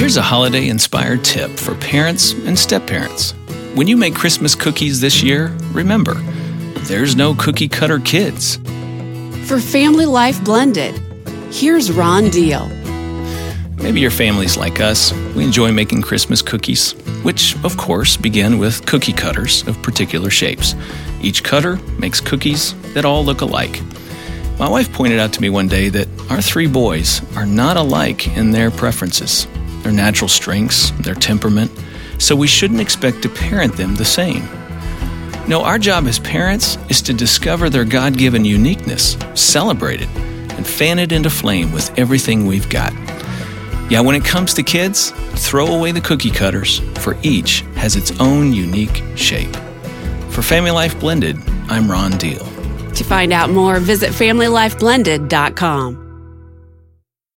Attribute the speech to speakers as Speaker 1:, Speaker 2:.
Speaker 1: Here's a holiday-inspired tip for parents and step-parents. When you make Christmas cookies this year, remember, there's no cookie-cutter kids.
Speaker 2: For Family Life Blended, here's Ron Deal.
Speaker 1: Maybe your family's like us. We enjoy making Christmas cookies, which, of course, begin with cookie cutters of particular shapes. Each cutter makes cookies that all look alike. My wife pointed out to me one day that our 3 boys are not alike in their preferences, their natural strengths, their temperament, so we shouldn't expect to parent them the same. No, our job as parents is to discover their God-given uniqueness, celebrate it, and fan it into flame with everything we've got. Yeah, when it comes to kids, throw away the cookie cutters, for each has its own unique shape. For Family Life Blended, I'm Ron Deal.
Speaker 2: To find out more, visit FamilyLifeBlended.com.